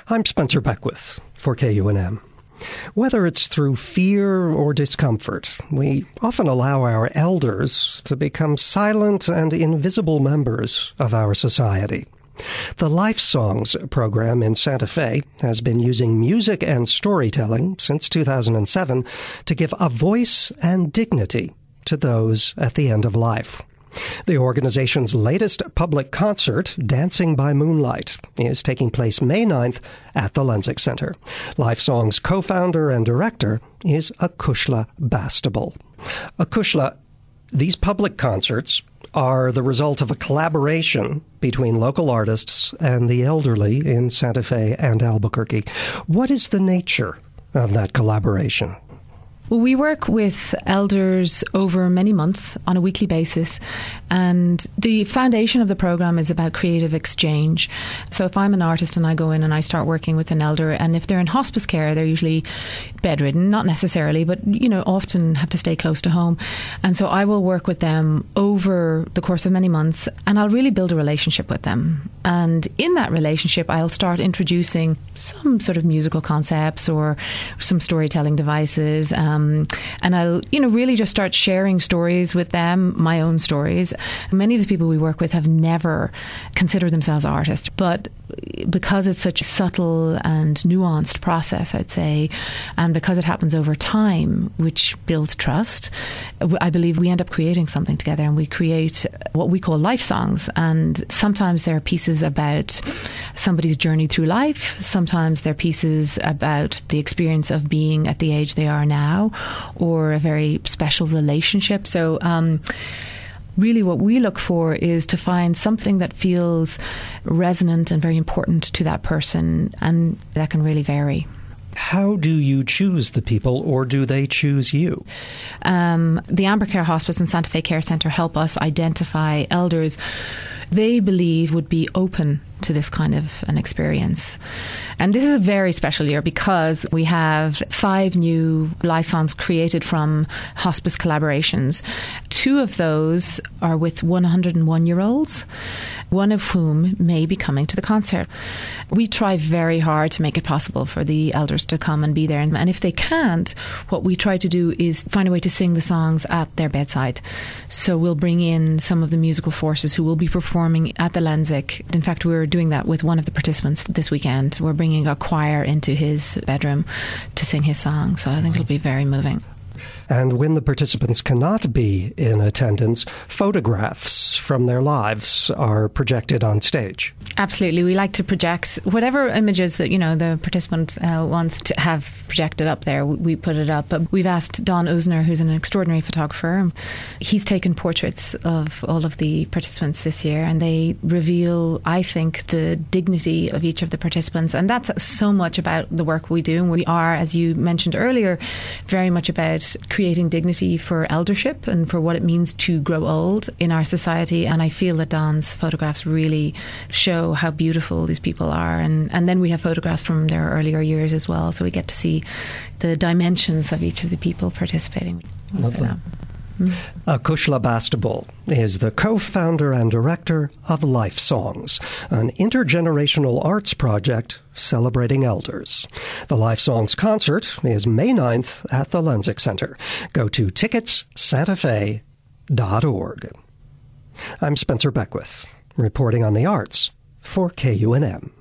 I'm Spencer Beckwith for KUNM. Whether it's through fear or discomfort, we often allow our elders to become silent and invisible members of our society. The Life Songs program in Santa Fe has been using music and storytelling since 2007 to give a voice and dignity to those at the end of life. The organization's latest public concert, Dancing by Moonlight, is taking place May 9th at the Lenzik Center. Life Song's co-founder and director is Akushla Bastable. Akushla, these public concerts are the result of a collaboration between local artists and the elderly in Santa Fe and Albuquerque. What is the nature of that collaboration? Well, we work with elders over many months on a weekly basis, and the foundation of the program is about creative exchange. So if I'm an artist and I go in and I start working with an elder, and if they're in hospice care, they're usually bedridden, not necessarily, but often have to stay close to home. And so I will work with them over the course of many months, and I'll really build a relationship with them. And in that relationship, I'll start introducing some sort of musical concepts or some storytelling devices. And I'll, really just start sharing stories with them, my own stories. Many of the people we work with have never considered themselves artists, but because it's such a subtle and nuanced process, I'd say, and because it happens over time, which builds trust, I believe we end up creating something together, and we create what we call life songs. And sometimes there are pieces about somebody's journey through life. Sometimes they're pieces about the experience of being at the age they are now, or a very special relationship. So really what we look for is to find something that feels resonant and very important to that person, and that can really vary. How do you choose the people, or do they choose you? The Amber Care Hospice and Santa Fe Care Centre help us identify elders they believe would be open to this kind of an experience. And this is a very special year because we have 5 new life songs created from hospice collaborations. 2 of those are with 101-year-olds, one of whom may be coming to the concert. We try very hard to make it possible for the elders to come and be there. And if they can't, what we try to do is find a way to sing the songs at their bedside. So we'll bring in some of the musical forces who will be performing at the Lenzik. In fact, we're doing that with one of the participants this weekend. We're bringing a choir into his bedroom to sing his song. So I think it'll be very moving. And when the participants cannot be in attendance, photographs from their lives are projected on stage. Absolutely. We like to project whatever images that, the participant wants to have projected up there. We put it up. But we've asked Don Usner, who's an extraordinary photographer. He's taken portraits of all of the participants this year, and they reveal, I think, the dignity of each of the participants. And that's so much about the work we do. And we are, as you mentioned earlier, very much about creating dignity for eldership and for what it means to grow old in our society. And I feel that Don's photographs really show how beautiful these people are. And then we have photographs from their earlier years as well, so we get to see the dimensions of each of the people participating. Lovely. Akushla Bastable is the co-founder and director of Life Songs, an intergenerational arts project celebrating elders. The Life Songs concert is May 9th at the Lenzik Center. Go to ticketsantafe.org. I'm Spencer Beckwith, reporting on the arts for KUNM.